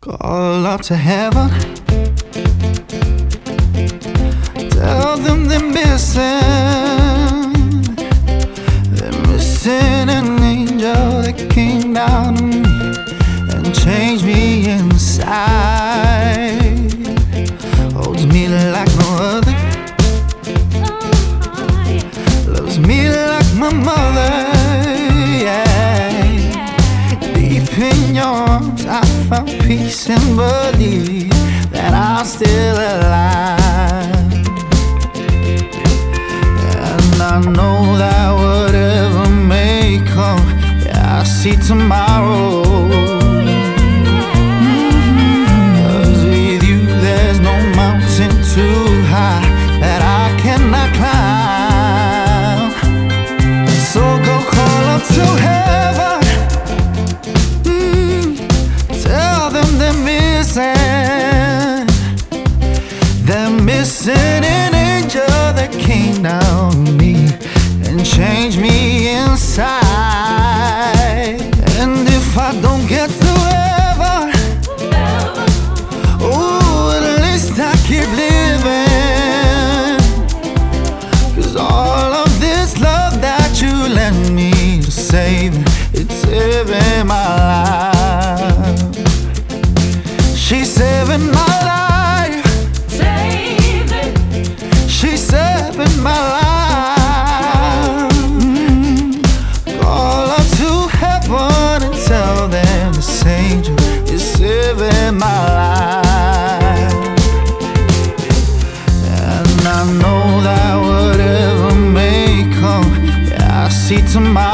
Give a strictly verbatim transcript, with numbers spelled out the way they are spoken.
Call up to heaven, tell them they're missing, they're missing an angel that came down to me and changed me inside. Holds me like no other, loves me like my mother, yeah. Deep in your arms I found peace and believe that I'm still alive. And I know that whatever may come, yeah, I see tomorrow. Cause with you there's no mountain too high that I cannot climb. So go call up to heaven, mm, tell them they're missing, they're missing an angel that came down to me and changed me inside. And if I don't get to heaven, oh, at least I keep living. Cause all of this love that you lend me to save, it's saving my life. She's saving my life, Saving. she's saving my life. Mm. Call up to heaven and tell them this angel is saving my life. And I know that whatever may come, yeah, I see tomorrow.